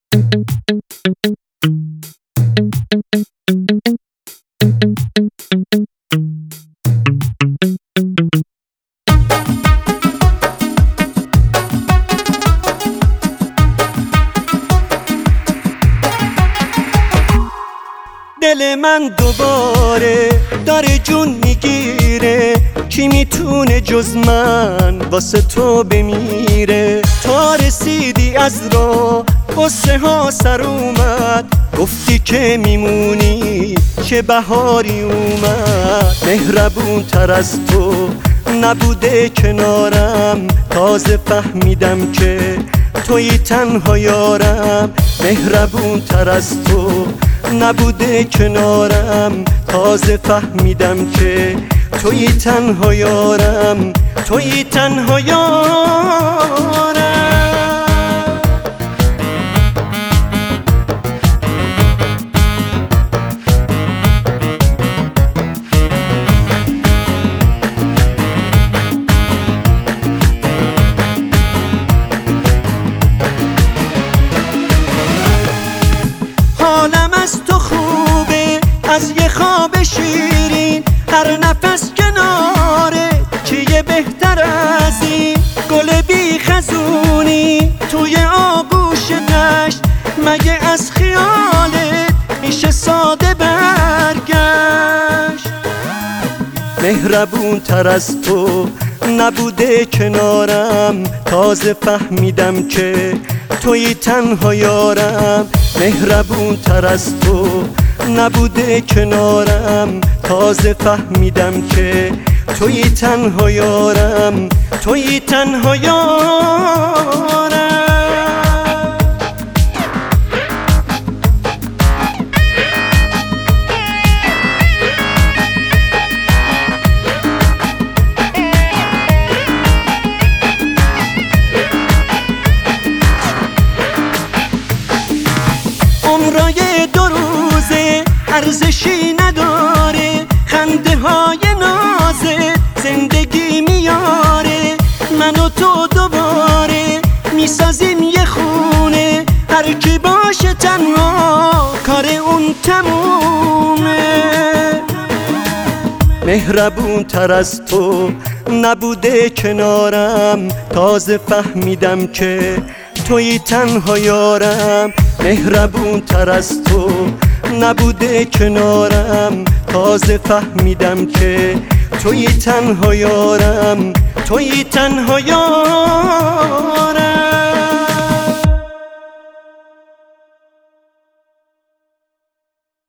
دل من دوباره داره جون میگیره، کی میتونه جز من واسه تو بمیره؟ تا رسیدی از راه قصه ها سر اومد، گفتی که میمونی چه بهاری اومد. مهربون تر از تو نبوده کنارم، تازه فهمیدم که توی تنها یارم. مهربون تر از تو نبوده کنارم، تازه فهمیدم که توی تنها یارم، توی تنها یارم. حالم از تو خوبه، از یه خواب شیرین، هر نفس کناره چیه بهتر از این؟ گل بی خزونی توی آغوش دشت، مگه از خیالت میشه ساده برگشت؟ مهربون تر از تو نبوده کنارم، تازه فهمیدم که توی تنها یارم. مهربون تر از تو نبوده کنارم، تازه فهمیدم که توی تنها یارم، توی تنها یارم. عمرای 2 روزه ارزشی نداره، خنده های نازت زندگی میاره. من و تو دوباره میسازیم یه خونه، هر کی باشه تنها کار اون تمومه. مهربون تر از تو نبوده کنارم، تازه فهمیدم که توی تنها یارم. مهربون تر از تو نبوده کنارم، تازه فهمیدم که توی تنها یارم، توی تنها یارم.